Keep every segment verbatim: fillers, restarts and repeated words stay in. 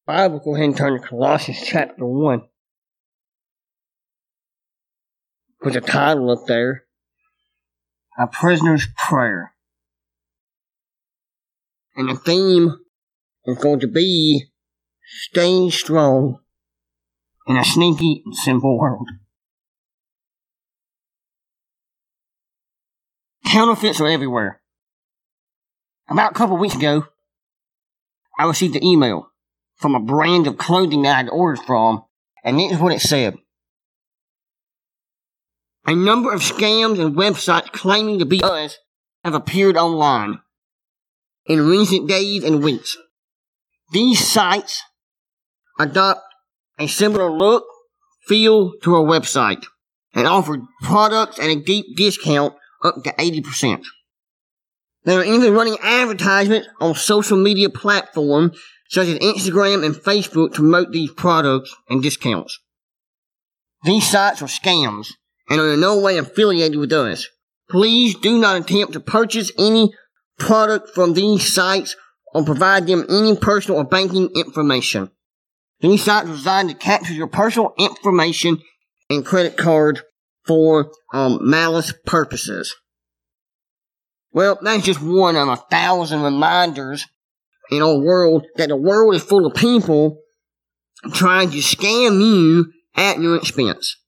Bible, go ahead and turn to Colossians chapter one. Put the title up there. A Prisoner's Prayer. And the theme is going to be staying strong in a sneaky and simple world. Counterfeits are everywhere. About a couple of weeks ago, I received an email from a brand of clothing that I had ordered from, and this is what it said. A number of scams and websites claiming to be us have appeared online in recent days and weeks. These sites adopt a similar look, feel to our website, and offer products at a deep discount up to eighty percent. They are even running advertisements on social media platforms such as Instagram and Facebook to promote these products and discounts. These sites are scams and are in no way affiliated with us. Please do not attempt to purchase any product from these sites or provide them any personal or banking information. These sites are designed to capture your personal information and credit card for um, malice purposes. Well, that's just one of a thousand reminders in our world that the world is full of people trying to scam you at your expense.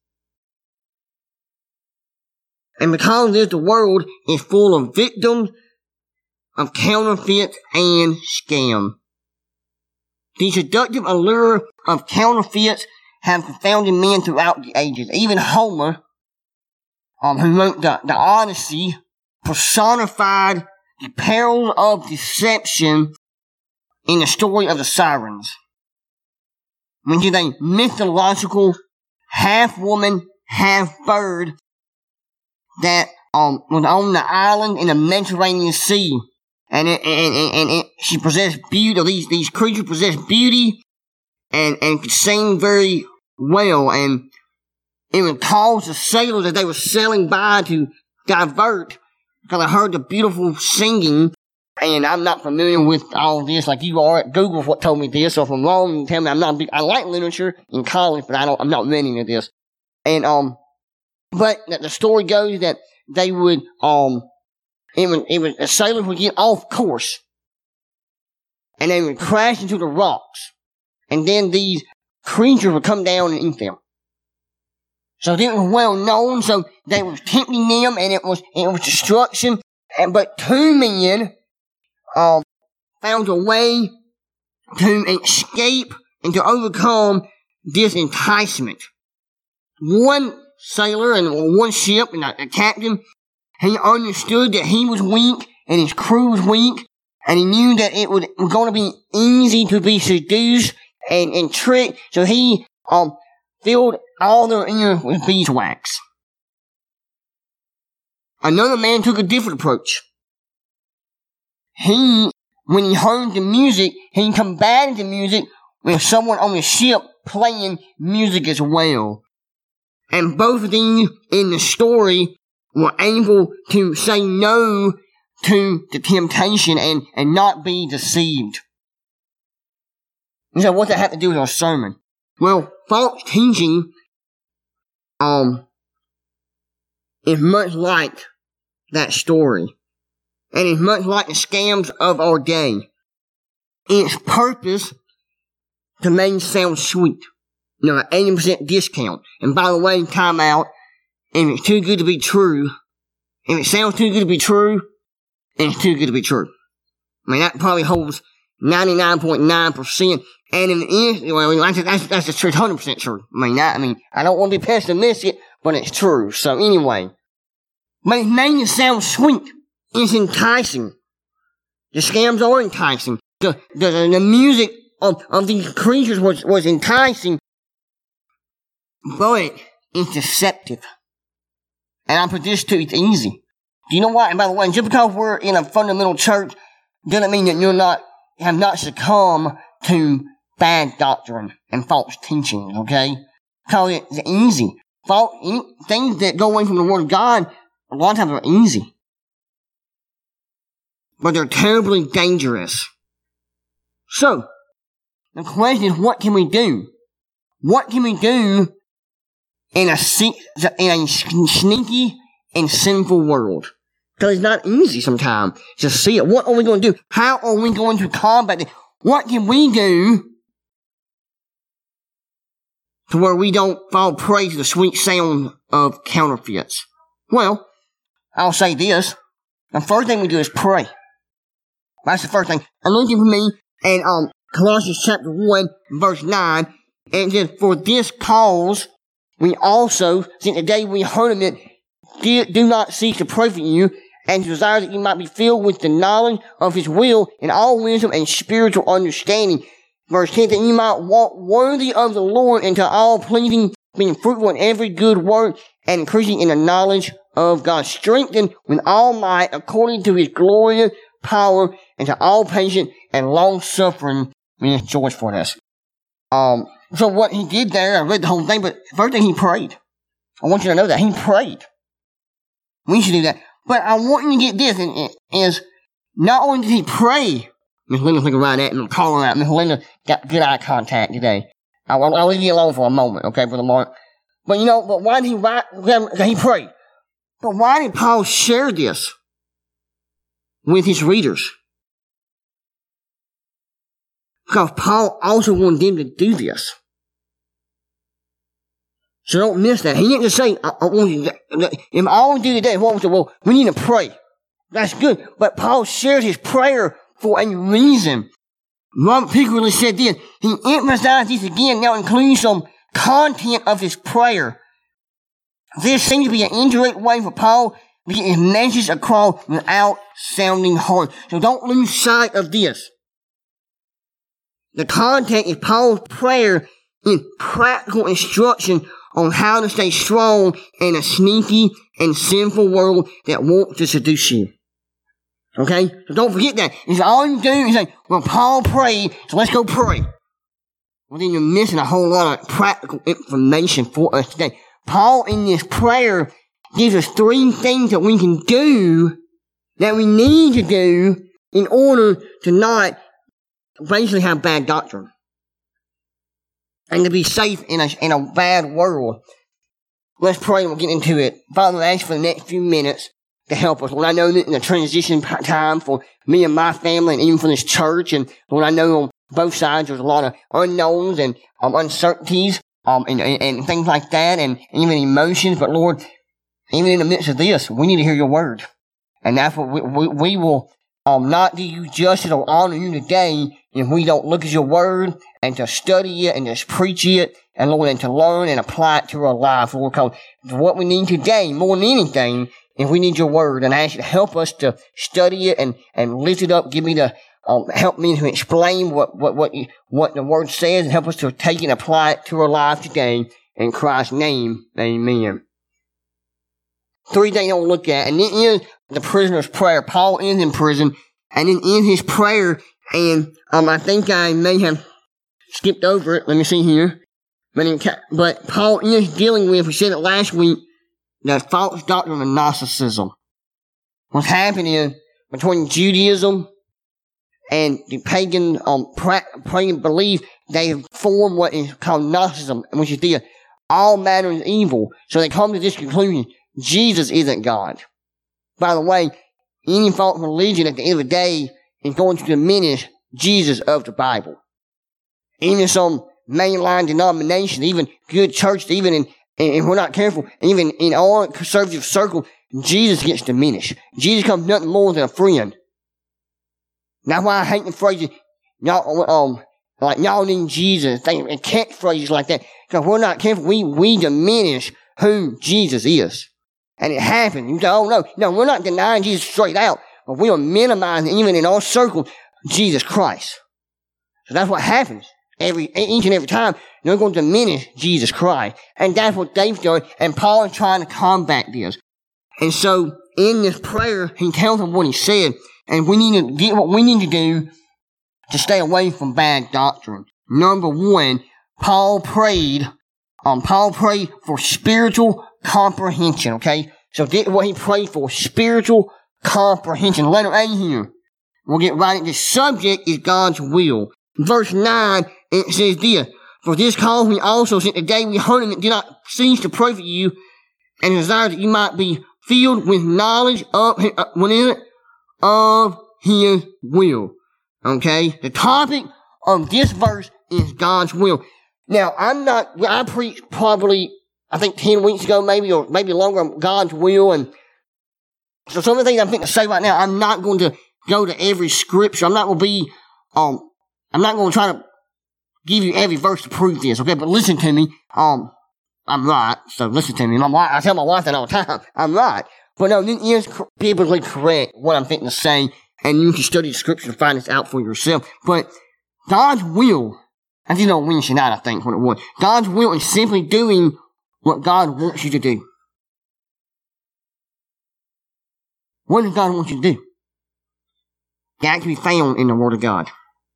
And because of this, the world is full of victims of counterfeits and scam. The seductive allure of counterfeits have confounded men throughout the ages. Even Homer, um, who wrote the, the Odyssey, personified the perils of deception in the story of the Sirens, which is a mythological half-woman, half-bird that um, was on the island in the Mediterranean Sea. And it, and, and, and it, she possessed beauty, these, these creatures possessed beauty and, and could sing very well. And it would cause the sailors that they were sailing by to divert because I heard the beautiful singing. And I'm not familiar with all this like you are. Google what told me this. So if I'm wrong, tell me I'm not. I like literature in college, but I don't. I'm not really into this. And um, but the story goes that they would um. It would, it would, the sailors would get off course, and they would crash into the rocks, and then these creatures would come down and eat them. So this was well known, so they were tempting them, and it was, it was destruction, and, but two men, um, found a way to escape and to overcome this enticement. One sailor and one ship and the captain, he understood that he was weak and his crew was weak, and he knew that it would, was going to be easy to be seduced and, and tricked, so he um filled all their ears with beeswax. Another man took a different approach. He, when he heard the music, he combated the music with someone on the ship playing music as well. And both of them in the story were able to say no to the temptation and, and not be deceived. So what does that have to do with our sermon? Well, false teaching um, is much like that story. And it's much like the scams of our day. Its purpose to make it sound sweet. You know, an eighty percent discount. And by the way, time out. If it's too good to be true, if it sounds too good to be true, then it's too good to be true. I mean, that probably holds ninety-nine point nine percent. And if it is, well, that's, that's, that's the truth, one hundred percent true. I mean, that, I mean, I don't want to be pessimistic, but it's true. So anyway. But it's making it sound sweet. It's enticing. The scams are enticing. The, the, the music of, of these creatures was, was enticing. But it's deceptive. And I put this too, it's easy. Do you know why? And by the way, just because we're in a fundamental church doesn't mean that you're not, have not succumbed to bad doctrine and false teaching, okay? Because it's easy. False, any, things that go away from the Word of God, a lot of times are easy. But they're terribly dangerous. So, the question is, what can we do? What can we do in a, in a sneaky and sinful world? Because it's not easy sometimes to see it. What are we going to do? How are we going to combat it? What can we do to where we don't fall prey to the sweet sound of counterfeits? Well, I'll say this. The first thing we do is pray. That's the first thing. I'm looking for me in um, Colossians chapter one, verse nine. And it says, for this cause we also, since the day we heard of it, did, do not cease to pray for you, and desire that you might be filled with the knowledge of his will in all wisdom and spiritual understanding. Verse ten, that you might walk worthy of the Lord into all pleasing, being fruitful in every good work, and increasing in the knowledge of God, strengthened with all might according to his glorious power, and to all patience and long suffering with joyfulness. Um, so what he did there, I read the whole thing, but first thing he prayed. I want you to know that he prayed. We should do that. But I want you to get this, and it is not only did he pray. Miss Linda's looking right at me, I'm calling out. Miss Linda got good eye contact today. I'll, I'll leave you alone for a moment, okay, for the Lord. But you know, but why did he write? He prayed. But why did Paul share this with his readers? Because Paul also wanted them to do this. So don't miss that. He didn't just say, I, I want you to, if all we do today, what we say, well, we need to pray. That's good. But Paul shared his prayer for a reason. Robert Pickering said this. He emphasized this again, now including some content of his prayer. This seems to be an indirect way for Paul to get his message across without sounding hard. So don't lose sight of this. The content is Paul's prayer in practical instruction on how to stay strong in a sneaky and sinful world that wants to seduce you. Okay? So don't forget that. It's all you do is say, well, Paul prayed, so let's go pray. Well, then you're missing a whole lot of practical information for us today. Paul, in this prayer, gives us three things that we can do, that we need to do, in order to not basically have bad doctrine. And to be safe in a, in a bad world. Let's pray and we'll get into it. Father, I ask for the next few minutes to help us. Lord, I know that in the transition time for me and my family and even for this church, and Lord, I know on both sides there's a lot of unknowns and um, uncertainties um, and, and, and things like that, and even emotions. But Lord, even in the midst of this, we need to hear your word. And that's what we, we, we will um, not do you justice or honor you today if we don't look at your word and to study it and just preach it, and Lord, and to learn and apply it to our life, Lord, because what we need today, more than anything, is we need your word, and I ask you to help us to study it and, and lift it up, give me the, um, help me to explain what, what, what, you, what the word says, and help us to take it and apply it to our life today, in Christ's name, amen. Three things I want to look at, and then is the prisoner's prayer. Paul is in prison, and then in his prayer, and um, I think I may have skipped over it. Let me see here. But, in, but Paul is dealing with, we said it last week, the false doctrine of Gnosticism. What's happening is, between Judaism and the pagan, um, pra- pagan belief, they have formed what is called Gnosticism, which is the all matter is evil. So they come to this conclusion: Jesus isn't God. By the way, any false religion at the end of the day is going to diminish Jesus of the Bible. Even some mainline denominations, even good churches, even in, and if we're not careful, even in all conservative circles, Jesus gets diminished. Jesus becomes nothing more than a friend. That's why I hate the phrases, y'all, um, like, y'all need Jesus, and catchphrases like that. Because we're not careful, we, we diminish who Jesus is. And it happens. You say, oh no, no, we're not denying Jesus straight out, but we are minimizing, even in our circle, Jesus Christ. So that's what happens. Every, each and every time, they're going to diminish Jesus Christ. And that's what they've done, and Paul is trying to combat this. And so, in this prayer, he tells them what he said, and we need to get what we need to do to stay away from bad doctrine. Number one, Paul prayed, um, Paul prayed for spiritual comprehension, okay? So this what he prayed for, spiritual comprehension. Letter A here. We'll get right into the subject is God's will. Verse nine, it says this, for this cause we also, since the day we heard him, did not cease to pray for you, and desire that you might be filled with knowledge of, uh, what is it? Of his will. Okay? The topic of this verse is God's will. Now, I'm not, I preached probably, I think ten weeks ago maybe, or maybe longer, on God's will, and so some of the things I'm thinking to say right now, I'm not going to go to every scripture. I'm not going to be, um, I'm not going to try to give you every verse to prove this, okay? But listen to me. Um, I'm right, so listen to me. My wife, I tell my wife that all the time. I'm right. But no, it is biblically correct what I'm thinking to say, and you can study the scripture to find this out for yourself. But God's will, I just know Wednesday night, I think, what it was. God's will is simply doing what God wants you to do. What does God want you to do? That can be found in the Word of God.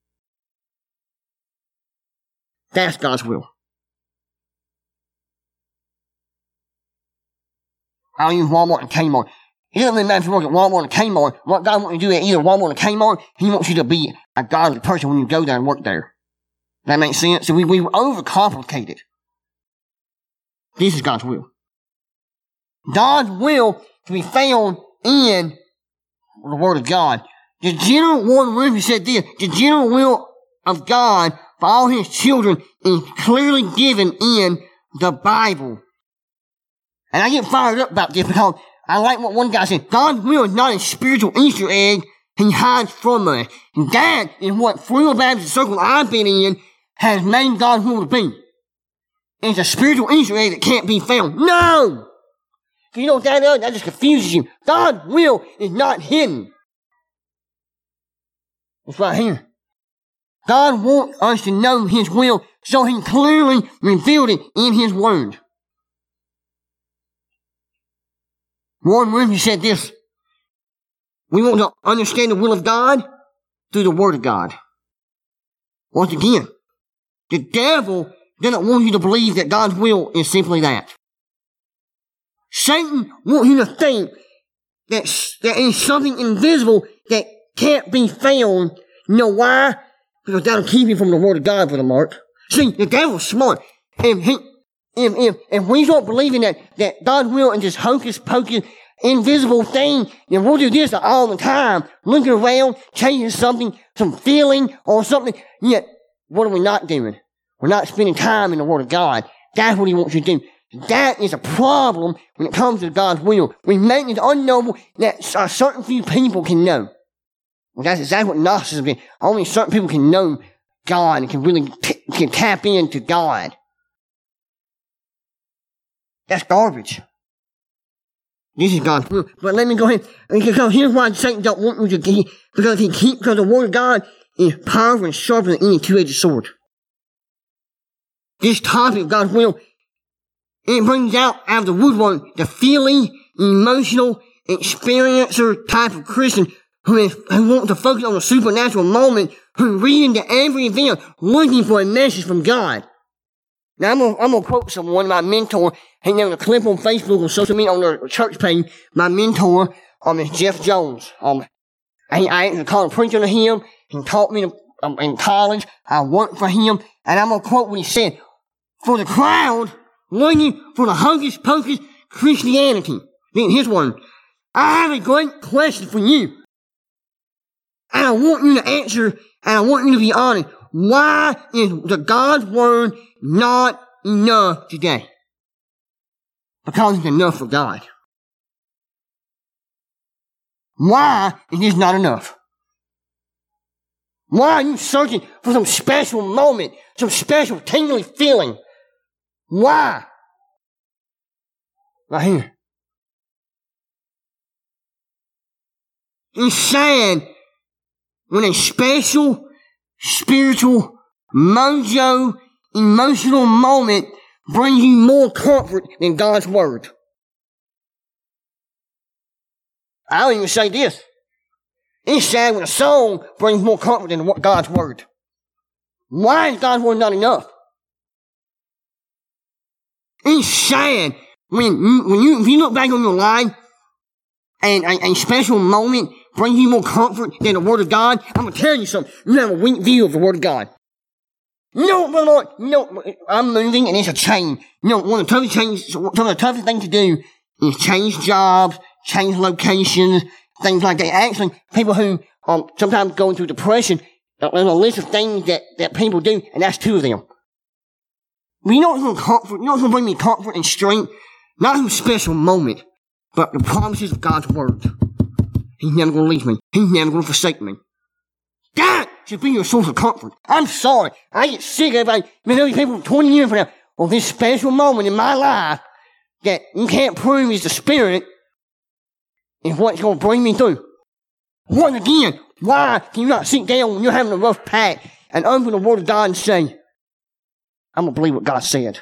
That's God's will. I'll use Walmart and Kmart. It doesn't really matter if you work at Walmart or Kmart. What God wants you to do at either Walmart or Kmart, He wants you to be a godly person when you go there and work there. That makes sense? So we, we overcomplicate it. This is God's will. God's will to be found in the Word of God. The general one Ruby said this, the general will of God for all His children is clearly given in the Bible. And I get fired up about this because I like what one guy said, God's will is not a spiritual Easter egg He hides from us. And that is what Free Baptist Circle I've been in has made God's will to be. It's a spiritual Easter egg that can't be found. No! You know what that does? That just confuses you. God's will is not hidden. It's right here. God wants us to know His will, so He clearly revealed it in His Word. Warren Wiersbe said this, we want to understand the will of God through the Word of God. Once again, the devil doesn't want you to believe that God's will is simply that. Satan wants you to think that there is something invisible that can't be found. You know why? Because that'll keep you from the Word of God, Brother Mark. See, the devil's smart. And he, if, if, if we don't believe in that, that God's will is this hocus pocus, invisible thing, then we'll do this all the time, looking around, changing something, some feeling or something. Yet, what are we not doing? We're not spending time in the Word of God. That's what He wants you to do. That is a problem when it comes to God's will. We make it unknowable that a certain few people can know. Well, that's exactly what Gnosticism is. Only certain people can know God and can really t- can tap into God. That's garbage. This is God's will. But let me go ahead. Because here's why Satan don't want you to get, because he keep, because the Word of God is powerful and sharper than any two-edged sword. This topic of God's will, it brings out out of the woodwork the feeling, emotional, experiencer type of Christian who is, who wants to focus on a supernatural moment, who read into every event looking for a message from God. Now I'm gonna, I'm gonna quote someone, my mentor, hang on a clip on Facebook or social media on their church page. My mentor, um, is Jeff Jones. Um, I, I actually called a preacher to him. He taught me to, um, in college. I worked for him, and I'm gonna quote what he said. For the crowd looking for the hocus pocus Christianity. Then here's one. I have a great question for you. And I want you to answer, and I want you to be honest. Why is the God's Word not enough today? Because it's enough for God. Why is this not enough? Why are you searching for some special moment, some special tingly feeling? Why? Right here. It's sad when a special, spiritual, mojo, emotional moment brings you more comfort than God's Word. I'll even say this. It's sad when a song brings more comfort than God's Word. Why is God's Word not enough? It's sad when you, when you, if you look back on your life and a, a special moment brings you more comfort than the Word of God, I'm going to tell you something. You have a weak view of the Word of God. You know, Brother Mark, you know, I'm moving and it's a change. You know, one of the toughest changes, one of the toughest things to do is change jobs, change locations, things like that. Actually, people who um sometimes go into depression, uh, there's a list of things that, that people do, and that's two of them. But you know what's going to comfort, you know what's going to bring me comfort and strength? Not some special moment, but the promises of God's word. He's never going to leave me. He's never going to forsake me. That should be your source of comfort. I'm sorry. I get sick of like, these people twenty years from now, or this special moment in my life that you can't prove is the Spirit is what's going to bring me through. Once again, why can you not sit down when you're having a rough patch and open the Word of God and say, I'm going to believe what God said?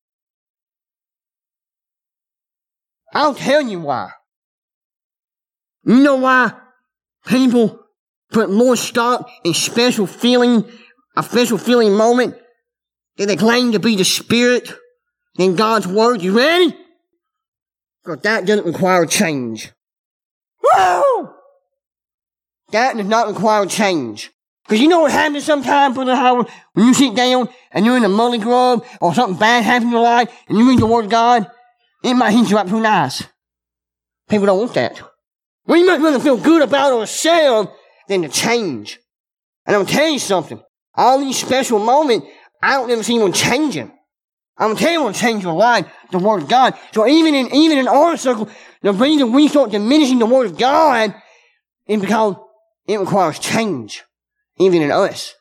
I'll tell you why. You know why people put more stock in special feeling, a special feeling moment that they claim to be the Spirit than God's Word? You ready? Because that doesn't require change. Woo! That does not require change. Because you know what happens sometimes, Brother Howard, when you sit down and you're in a mully grub or something bad happens in your life and you read the Word of God, it might hit you right between the eyes. People don't want that. We might rather feel good about ourselves than to change. And I'm telling you something. All these special moments, I don't ever see anyone changing. I'm telling you what change your life, the Word of God. So even in even in our circle, the reason we start diminishing the Word of God is because it requires change, even in us.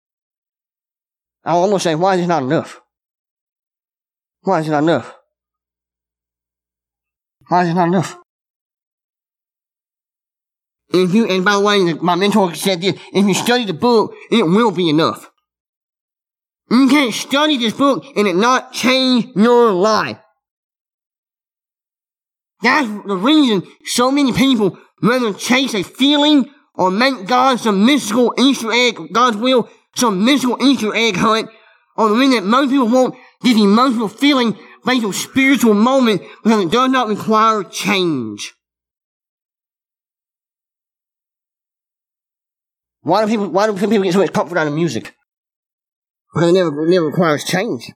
I'm almost saying, why is this not enough? Why is it not enough? Why is it not enough? If you, and by the way, my mentor said this, if you study the book, it will be enough. You can't study this book and it not change your life. That's the reason so many people rather chase a feeling or make God some mystical Easter egg, God's will, some mystical Easter egg hunt, or the reason that most people want this emotional feeling based on spiritual moment because it does not require change. Why do people, why do people get so much comfort out of music? Because it never, it never requires change.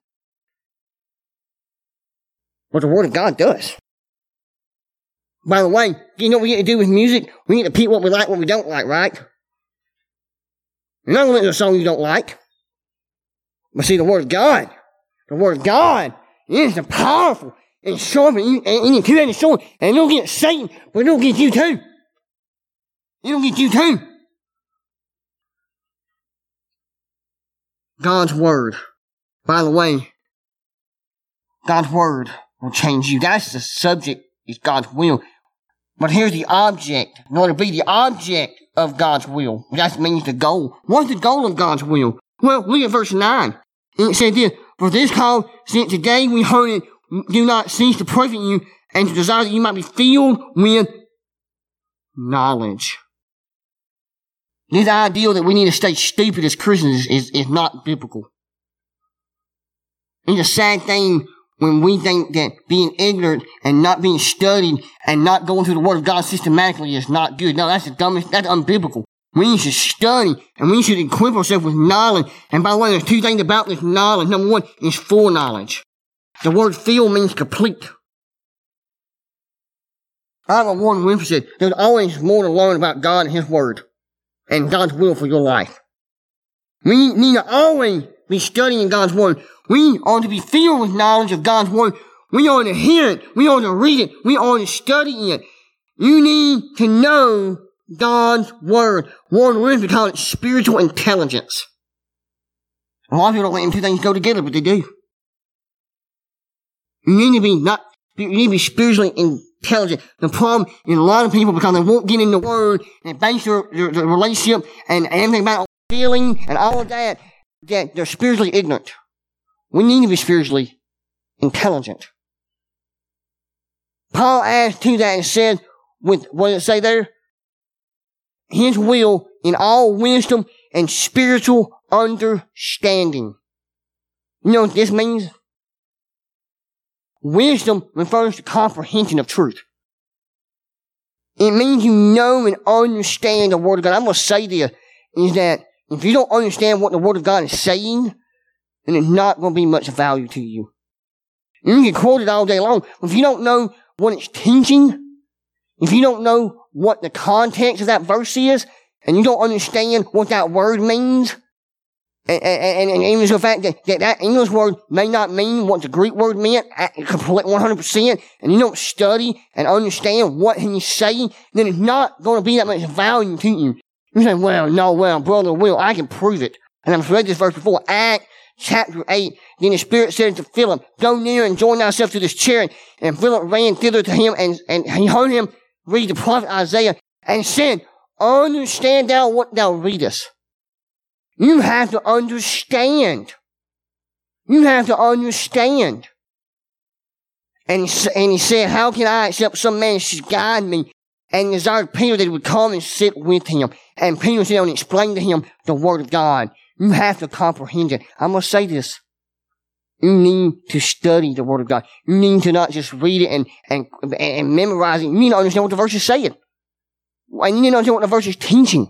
But the Word of God does. By the way, you know what we get to do with music? We get to pick what we like, what we don't like, right? You're not going to listen to a song you don't like. But see, the Word of God, the Word of God is the powerful and sharp and any two-handed sword, and it'll get Satan, but it'll get you too. It'll get you too. God's Word. By the way, God's Word will change you. That's the subject, is God's will. But here's the object. In order to be the object of God's will, that means the goal. What's the goal of God's will? Well, look at verse nine. And it said this, for this cause, since today we heard it, do not cease to pray for you, and to desire that you might be filled with knowledge. This idea that we need to stay stupid as Christians is, is not biblical. It's a sad thing when we think that being ignorant and not being studied and not going through the Word of God systematically is not good. No, that's the dumbest, that's unbiblical. We should study and we should equip ourselves with knowledge. And by the way, there's two things about this knowledge. Number one is foreknowledge. The word feel means complete. I don't know, Warren Winfrey said, there's always more to learn about God and His Word and God's will for your life. We need to always be studying God's Word. We are to be filled with knowledge of God's Word. We are to hear it. We are to read it. We are to study it. You need to know God's Word. Warren Winfrey called it spiritual intelligence. A lot of people don't let them two things go together, but they do. You need to be not, you need to be spiritually intelligent. The problem is a lot of people, because they won't get in the Word and base their, their, their relationship and everything about feeling and all of that, that they're spiritually ignorant. We need to be spiritually intelligent. Paul adds to that and said, with, what does it say there? His will in all wisdom and spiritual understanding. You know what this means? Wisdom refers to comprehension of truth. It means you know and understand the Word of God. I'm going to say this, is that if you don't understand what the Word of God is saying, then it's not going to be much value to you. You can quote it all day long, but if you don't know what it's teaching, if you don't know what the context of that verse is, and you don't understand what that word means, and, and, and even the fact that, that that English word may not mean what the Greek word meant, complete one hundred percent, and you don't study and understand what he's saying, then it's not going to be that much value to you. You say, well, no, well, Brother Will, I can prove it. And I've read this verse before, Acts chapter eight. Then the Spirit said to Philip, go near and join thyself to this chariot. And Philip ran thither to him, and, and he heard him read the prophet Isaiah, and said, understand thou what thou readest. You have to understand. You have to understand. And he, and he said, how can I, except some man should guide me? And desired Peter that he would come and sit with him. And Peter said, and explained to him the word of God. You have to comprehend it. I must say this. You need to study the word of God. You need to not just read it and, and, and memorize it. You need to understand what the verse is saying. And you need to understand what the verse is teaching.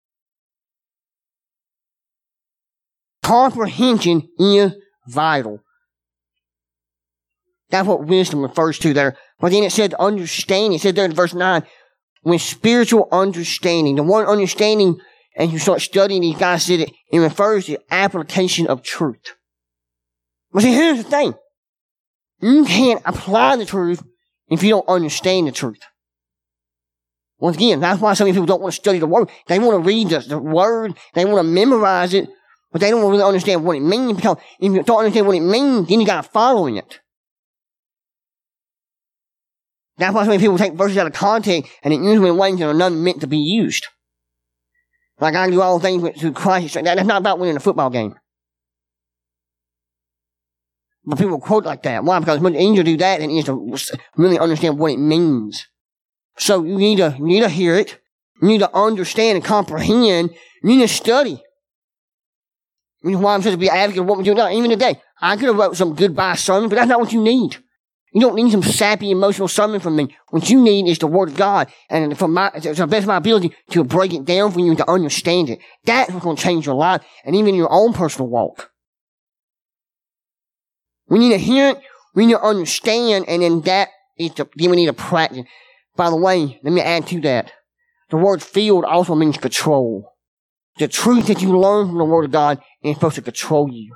Comprehension is vital. That's what wisdom refers to there. But then it said understanding. It said there in verse nine, with spiritual understanding. The one understanding, and you start studying these guys said it, it refers to application of truth. But see, here's the thing. You can't apply the truth if you don't understand the truth. Once again, that's why so many people don't want to study the word. They want to read the, the word, they want to memorize it, but they don't really understand what it means, because if you don't understand what it means, then you got to follow it. That's why so many people take verses out of context and it uses them in ways that are not meant to be used. Like, I do all things through Christ. That's not about winning a football game. But people quote like that. Why? Because it's much easier to do that than it is to really understand what it means. So you need to, you need to hear it. You need to understand and comprehend. You need to study. You know why I'm supposed to be an advocate of what we do now. Even today, I could have wrote some goodbye sermon, but that's not what you need. You don't need some sappy, emotional sermon from me. What you need is the Word of God, and from my, to the best of my ability, to break it down for you to understand it. That's what's going to change your life, and even your own personal walk. We need to hear it, we need to understand, and then that is the, then we need to practice. By the way, let me add to that. The word field also means control. The truth that you learn from the Word of God is supposed to control you.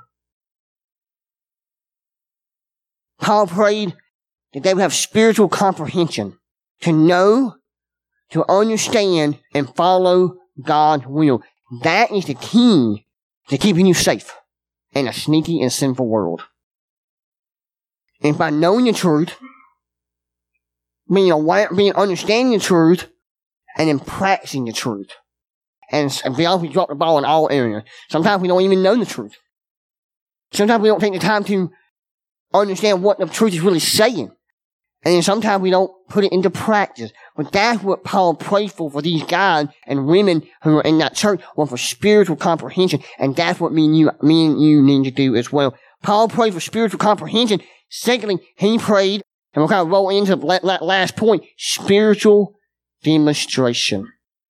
Paul prayed that they would have spiritual comprehension, to know, to understand, and follow God's will. That is the key to keeping you safe in a sneaky and sinful world. And by knowing the truth, being aware, being understanding the truth, and then practicing the truth. And, and be honest, we drop the ball in all areas. Sometimes we don't even know the truth. Sometimes we don't take the time to understand what the truth is really saying. And then sometimes we don't put it into practice. But that's what Paul prayed for, for these guys and women who are in that church, or for spiritual comprehension. And that's what me and you, me and you need to do as well. Paul prayed for spiritual comprehension. Secondly, he prayed, and we'll kind of roll into that last point, spiritual demonstration.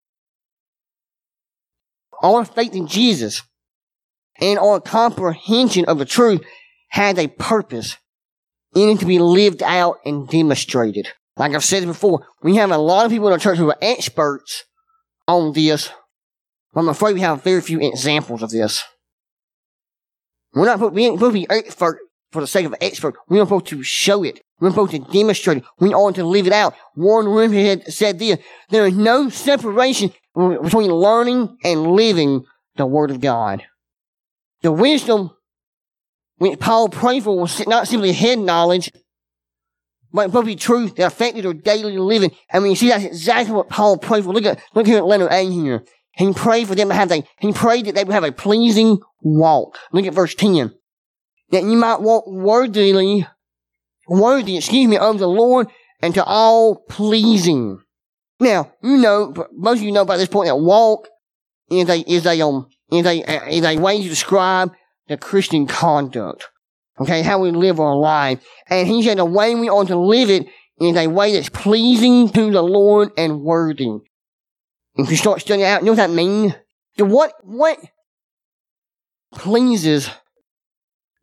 Our faith in Jesus and our comprehension of the truth has a purpose in it to be lived out and demonstrated. Like I've said before, we have a lot of people in our church who are experts on this, but I'm afraid we have very few examples of this. We're not supposed, we ain't supposed to be expert for the sake of expert. We're supposed to show it. We're supposed to demonstrate it. We ought to live it out. Warren Wimber had said this: there is no separation between learning and living the Word of God. The wisdom which Paul prayed for was not simply head knowledge, but probably truth that affected their daily living. And when you see that's exactly what Paul prayed for. Look at look here at letter A here. He prayed for them to have a he prayed that they would have a pleasing walk. Look at verse ten. That you might walk worthily, worthy, excuse me, of the Lord, and to all pleasing. Now, you know, most of you know by this point that walk is a is a um is a is a way to describe the Christian conduct. Okay, how we live our life. And he said the way we ought to live it is a way that's pleasing to the Lord and worthy. If you start studying out, you know what that means? What what pleases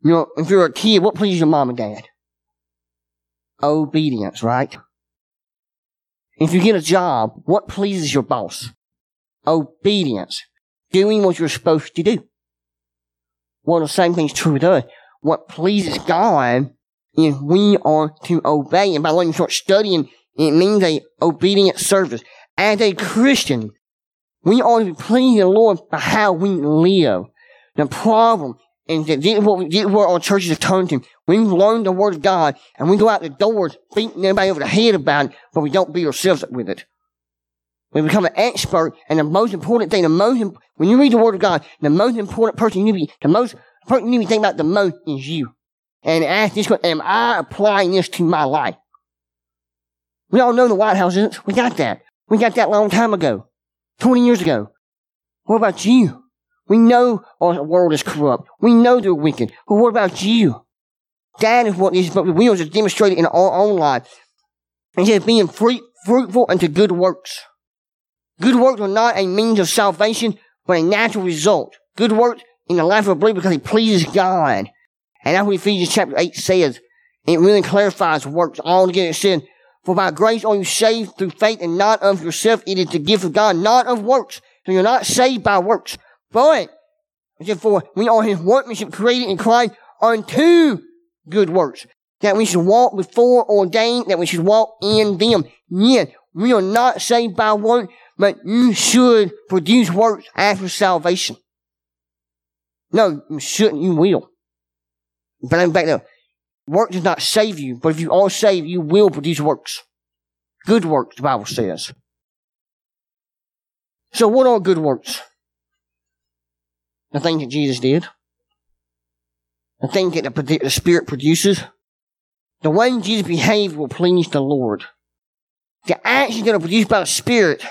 You know, if you're a kid, what pleases your mom and dad? Obedience, right? If you get a job, what pleases your boss? Obedience. Doing what you're supposed to do. Well, the same thing's true with us. What pleases God is we are to obey. And by the way, you start studying, it means a obedient service. As a Christian, we are to please the Lord by how we live. The problem is that this is what, we, this is what our churches have turned to. We've learned the Word of God, and we go out the doors beating everybody over the head about it, but we don't beat ourselves up with it. We become an expert, and the most important thing, the most, when you read the Word of God, the most important person you need to be, the most person you need to think about the most is you. And ask this question, am I applying this to my life? We all know the White House isn't. We got that. We got that a long time ago. twenty years ago. What about you? We know our world is corrupt. We know they're wicked. But what about you? That is what these wheels are demonstrated in our own life. It says being free, fruitful unto good works. Good works are not a means of salvation, but a natural result. Good works in the life of a believer because it pleases God. And that's what Ephesians chapter eight says. It really clarifies works altogether. It says, for by grace are you saved through faith and not of yourself. It is the gift of God, not of works. So you're not saved by works. But, therefore, we are his workmanship created in Christ unto good works. That we should walk before ordained, that we should walk in them. Yet, we are not saved by works, but you should produce works after salvation. No, you shouldn't, you will. But I'm back there. Work does not save you, but if you are saved, you will produce works. Good works, the Bible says. So what are good works? The things that Jesus did. The things that the, the Spirit produces. The way Jesus behaved will please the Lord. The actions that are produced by the Spirit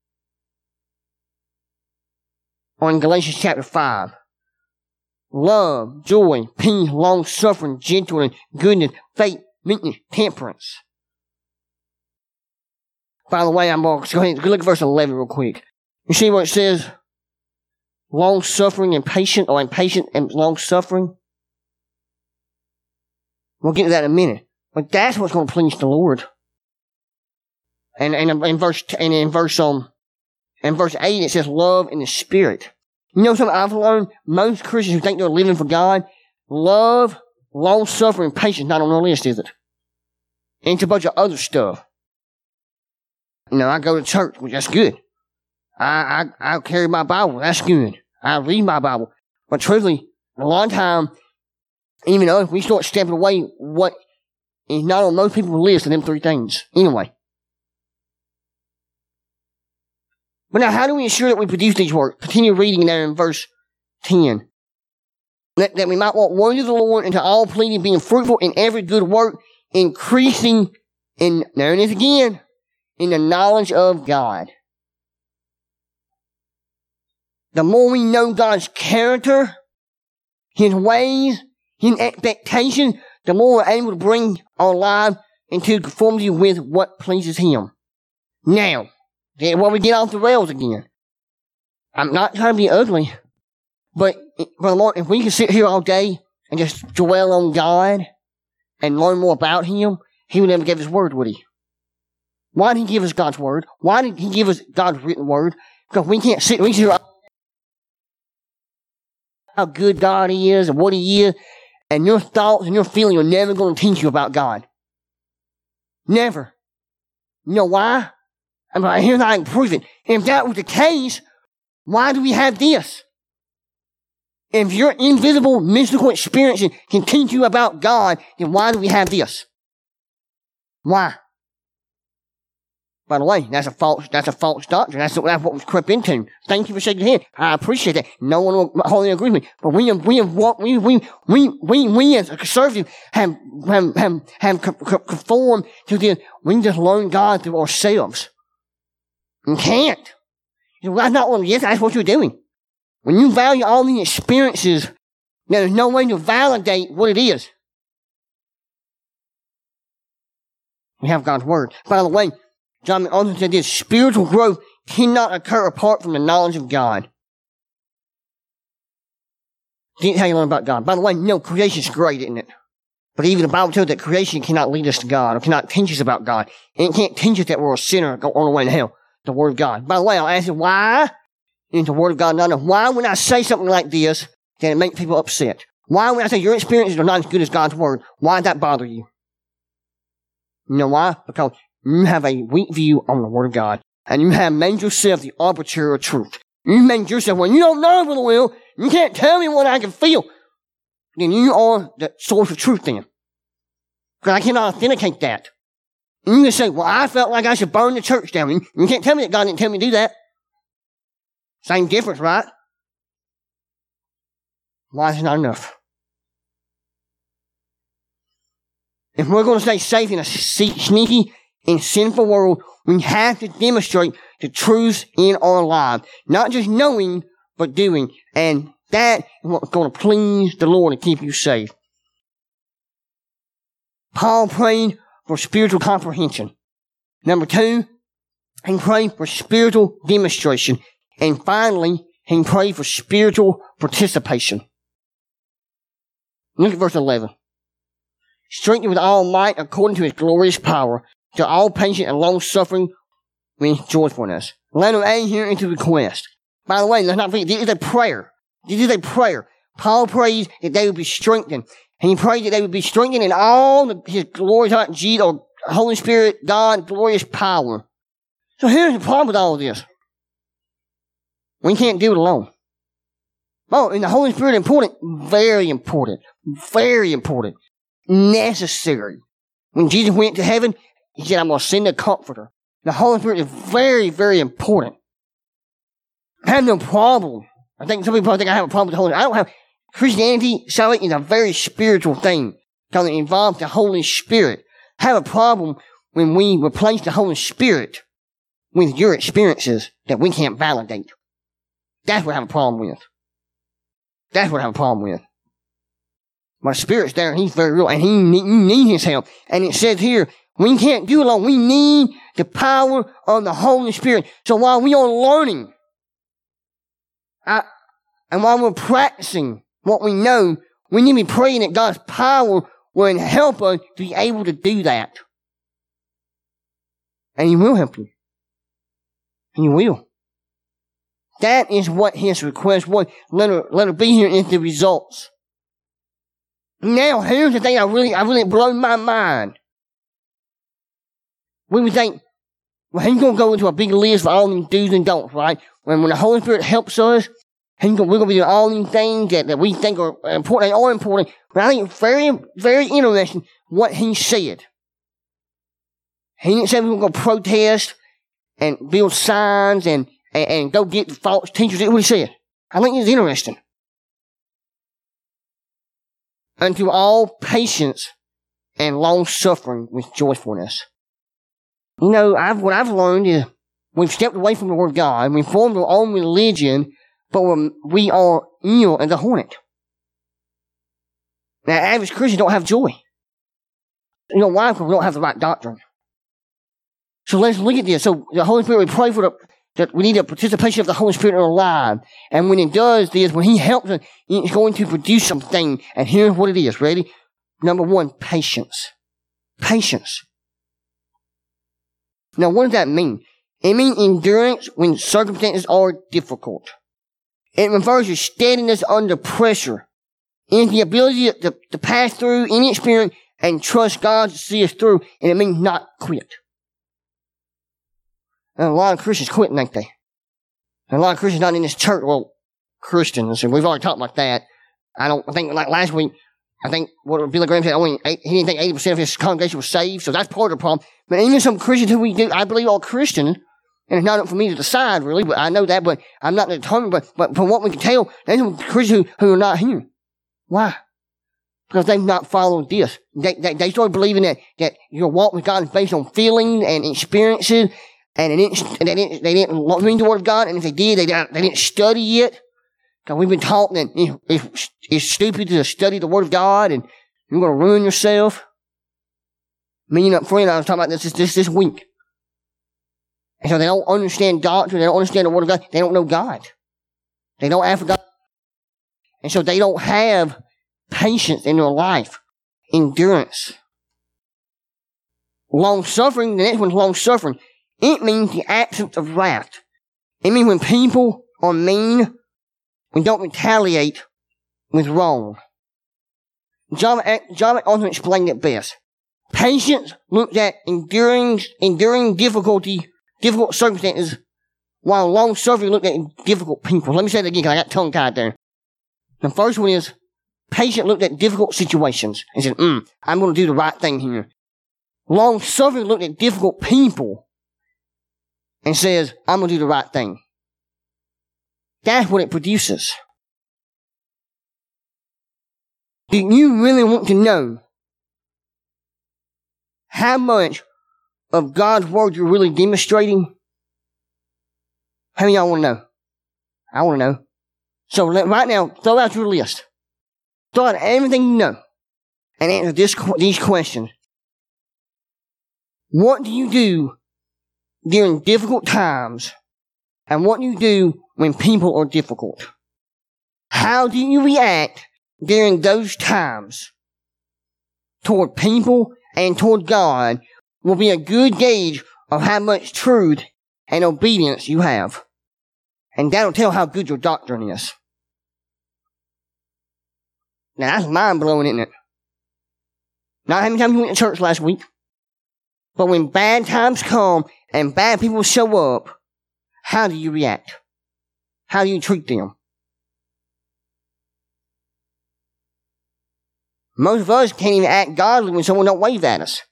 are in Galatians chapter five. Love, joy, peace, long-suffering, gentleness, goodness, faith, meekness, temperance. By the way, I'm going to go ahead and look at verse eleven real quick. You see what it says? Long-suffering and patient, or impatient and long-suffering. We'll get to that in a minute. But that's what's going to please the Lord. And, and in verse, and in verse, um, in verse eight, it says love in the Spirit. You know something I've learned? Most Christians who think they're living for God, love, long-suffering, patience not on their list, is it? And it's a bunch of other stuff. You know, I go to church, which that's good. I, I, I carry my Bible, that's good. I read my Bible. But truthfully, a lot of time, even though if we start stepping away, what is not on most people's list of them three things. Anyway. But now, how do we ensure that we produce these works? Continue reading there in verse ten. That, that we might walk worthy of the Lord into all pleading, being fruitful in every good work, increasing in, there it is again, in the knowledge of God. The more we know God's character, His ways, His expectation, the more we're able to bring our lives into conformity with what pleases Him. Now, when we get off the rails again, I'm not trying to be ugly, but, Brother Lord, if we can sit here all day and just dwell on God and learn more about Him, He would never give His word, would He? Why did He give us God's word? Why did He give us God's written word? Because we can't sit, we can sit how good God is and what He is, and your thoughts and your feelings are never going to teach you about God. Never. You know why? I'm like, here's how I can prove it. If that was the case, why do we have this? If your invisible, mystical experiences can teach you about God, then why do we have this? Why? By the way, that's a false, that's a false doctrine. That's, that's what was crept into. Thank you for shaking your head. I appreciate that. No one will wholly agree with me. But we have, we have walked, we, we, we, we, we as a conservative have, have, have, have conformed to this. We just learn God through ourselves. You can't. You know, that's not what, yes, that's what you're doing. When you value all these experiences, there's no way to validate what it is. We have God's word. By the way, John MacArthur said this, spiritual growth cannot occur apart from the knowledge of God. That's how you learn about God. By the way, no, creation's great, isn't it? But even the Bible tells us that creation cannot lead us to God, or cannot teach us about God. And it can't teach us that we're a sinner go on the way to hell. The Word of God. By the way, I'll ask you why is the Word of God not enough? Why when I say something like this, can it make people upset? Why when I say your experiences are not as good as God's Word, why does that bother you? You know why? Because you have a weak view on the Word of God. And you have made yourself the arbiter of truth. You made yourself, well, you don't know, Brother Will. You can't tell me what I can feel. Then you are the source of truth then. Because I cannot authenticate that. And you can say, well, I felt like I should burn the church down. You, you can't tell me that God didn't tell me to do that. Same difference, right? Why is it not enough? If we're going to stay safe in a sneaky and sinful world, we have to demonstrate the truths in our lives. Not just knowing, but doing. And that is what's going to please the Lord and keep you safe. Paul prayed for spiritual comprehension. Number two, he prayed for spiritual demonstration. And finally, he prayed for spiritual participation. Look at verse eleven. Strengthened with all might according to his glorious power, to all patience and long suffering with joyfulness. Let him add here into the request. By the way, let's not forget, this is a prayer. This is a prayer. Paul prays that they would be strengthened. And he prayed that they would be strengthened in all the, his glorious, Jesus, or Holy Spirit, God, glorious power. So here's the problem with all of this. We can't do it alone. Oh, and the Holy Spirit is important. Very important. Very important. Necessary. When Jesus went to heaven, he said, I'm going to send a comforter. The Holy Spirit is very, very important. I have no problem. I think some people probably think I have a problem with the Holy Spirit. I don't have. Christianity, salvation is a very spiritual thing because it involves the Holy Spirit. I have a problem when we replace the Holy Spirit with your experiences that we can't validate. That's what I have a problem with. That's what I have a problem with. My Spirit's there and he's very real and he need, you need his help. And it says here, we can't do it alone. We need the power of the Holy Spirit. So while we are learning, I, and while we're practicing what we know, we need to be praying that God's power will help us to be able to do that. And he will help you. He will. That is what his request was. Let her, let her be here in the results. Now, here's the thing I really, I really blown my mind. We would think, well, he's going to go into a big list of all these do's and don'ts, right? When, when the Holy Spirit helps us, he's gonna, we're going to be doing all these things that, that we think are important. They are important. But I think it's very, very interesting what he said. He didn't say we were going to protest and build signs and, and, and go get false teachers. That's what he said. I think it's interesting. Unto all patience and long suffering with joyfulness. You know, I've, what I've learned is we've stepped away from the Word of God. We've formed our own religion, but we're, we are ill as a hornet. Now, average Christians don't have joy. You know why? Because we don't have the right doctrine. So let's look at this. So the Holy Spirit, we pray for the, that we need a participation of the Holy Spirit in our lives. And when it does this, when he helps us, it's going to produce something. And here's what it is. Ready? Number one, patience. Patience. Now, what does that mean? It means endurance when circumstances are difficult. It refers to steadiness under pressure. It's the ability to, to pass through any experience and trust God to see us through. And it means not quit. And a lot of Christians quit, don't they? And a lot of Christians not in this church. Well, Christians, and we've already talked about that. I don't I think, like last week, I think what Billy Graham said, only eight, he didn't think eighty percent of his congregation was saved, so that's part of the problem. But even some Christians who we do, I believe are Christians, and it's not up for me to decide, really, but I know that, but I'm not determined, but, but from what we can tell, there's some Christians who, who are not here. Why? Because they've not followed this. They, they, they started believing that, that your walk with God is based on feelings and experiences, and they didn't, they didn't, they didn't read the Word of God, and if they did, they, they didn't study it. Because we've been taught that it's, it's stupid to study the Word of God, and you're going to ruin yourself. Me and a friend, I was talking about this this, this week. And so they don't understand doctrine, they don't understand the Word of God, they don't know God. They don't ask for God. And so they don't have patience in their life, endurance. Long suffering, the next one's long suffering. It means the absence of wrath. It means when people are mean and don't retaliate with wrong. John, John MacArthur explained it best. Patience looks at enduring, enduring difficulty, difficult circumstances, while long suffering looks at difficult people. Let me say that again because I got tongue tied there. The first one is, patient looked at difficult situations and said, mm, I'm going to do the right thing here. Long suffering looked at difficult people and says, I'm going to do the right thing. That's what it produces. Do you really want to know how much of God's word you're really demonstrating? How many of y'all want to know? I want to know. So let, right now, throw out your list. Throw out everything you know and answer this, these questions. What do you do during difficult times? And what do you do when people are difficult? How do you react during those times toward people and toward God will be a good gauge of how much truth and obedience you have. And that'll tell how good your doctrine is. Now that's mind-blowing, isn't it? Not how many times you went to church last week, but when bad times come and bad people show up, how do you react? How do you treat them? Most of us can't even act godly when someone don't wave at us.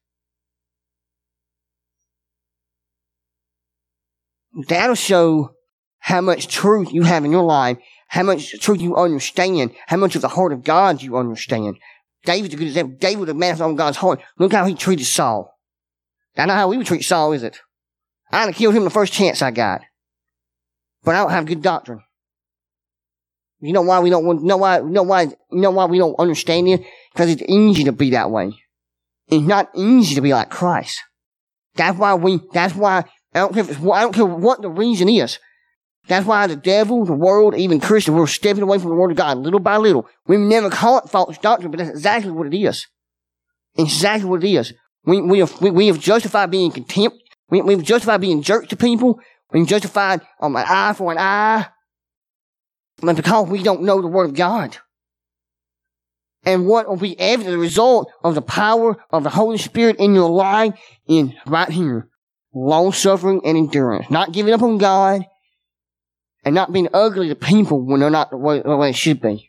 That'll show how much truth you have in your life, how much truth you understand, how much of the heart of God you understand. David's a good example. David was a man on God's heart. Look how he treated Saul. That's not how we would treat Saul, is it? I'd have killed him the first chance I got. But I don't have good doctrine. You know why we don't want, you know why, you know why, you know why we don't understand it? Because it's easy to be that way. It's not easy to be like Christ. That's why we, that's why, I don't care if it's, I don't care what the reason is. That's why the devil, the world, even Christians, we're stepping away from the Word of God little by little. We never call it false doctrine, but that's exactly what it is. Exactly what it is. We, we have, we, we have justified being contempt. We, we've justified being jerks to people. We've justified um, an eye for an eye. But because we don't know the Word of God. And what will be evident, the result of the power of the Holy Spirit in your life is right here. Long suffering and endurance. Not giving up on God. And not being ugly to people when they're not the way, the way it should be.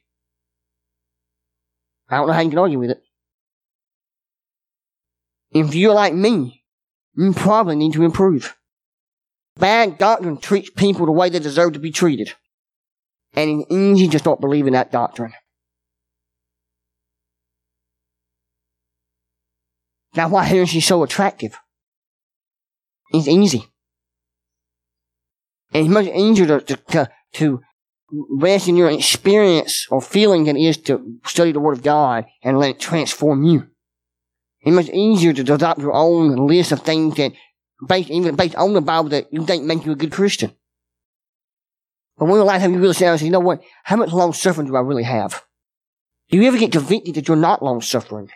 I don't know how you can argue with it. If you're like me, you probably need to improve. Bad doctrine treats people the way they deserve to be treated. And it's easy to start believing that doctrine. That's why heresy is so attractive. It's easy. And it's much easier to, to, to rest in your experience or feeling than it is to study the Word of God and let it transform you. It's much easier to adopt your own list of things that, based, even based on the Bible, that you think make you a good Christian. But when the last time you really sit down and say, you know what, how much long suffering do I really have? Do you ever get convicted that you're not long suffering?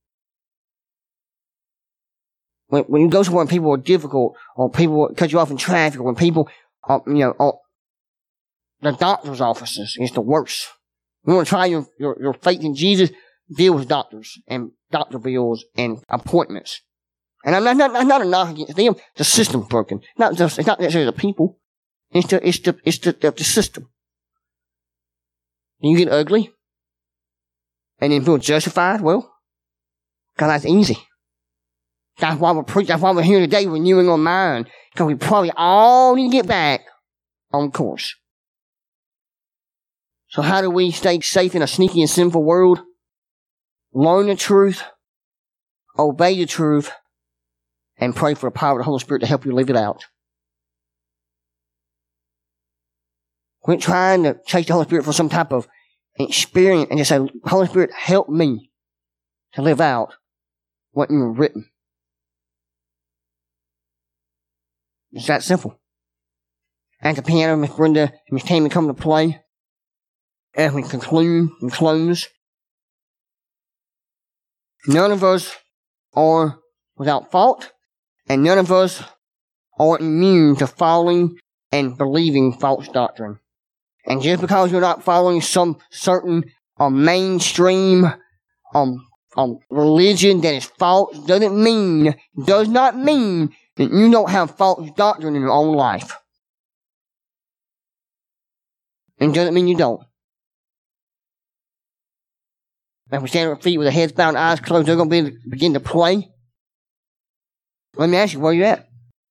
When, when you go somewhere and people are difficult, or people cut you off in traffic, or when people, are, you know, are, the doctor's offices is the worst. You want to try your, your, your faith in Jesus, deal with doctors, and doctor bills, and appointments. And I'm not, not, not, not a knock against them, the system's broken. Not just, it's not necessarily the people. It's the, it's the, it's the, the, the system. And you get ugly, and then feel justified, well, because that's easy. That's why we're preaching, that's why we're here today renewing our mind, because we probably all need to get back on course. So how do we stay safe in a sneaky and sinful world? Learn the truth, obey the truth, and pray for the power of the Holy Spirit to help you live it out. Quit trying to chase the Holy Spirit for some type of experience and just say, Holy Spirit, help me to live out what you have written. It's that simple. At the piano, Miss Brenda and Miss Tammy come to play. as we conclude and close, none of us are without fault, and none of us are immune to following and believing false doctrine. And just because you're not following some certain um, mainstream um, um, religion that is false doesn't mean, does not mean that you don't have false doctrine in your own life. And doesn't mean you don't. If we stand on our feet with our heads bowed and eyes closed, they're going to be, begin to play. Let me ask you, where you at?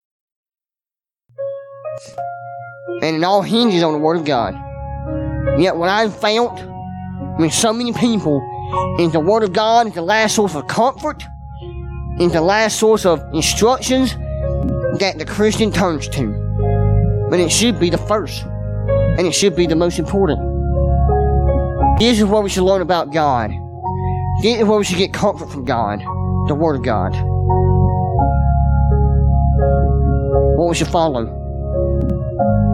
And it all hinges on the Word of God. Yet what I've found, I mean, so many people, is the Word of God is the last source of comfort, is the last source of instructions that the Christian turns to. But it should be the first. And it should be the most important. This is where we should learn about God. This is where we should get comfort from God. The Word of God. What we should follow.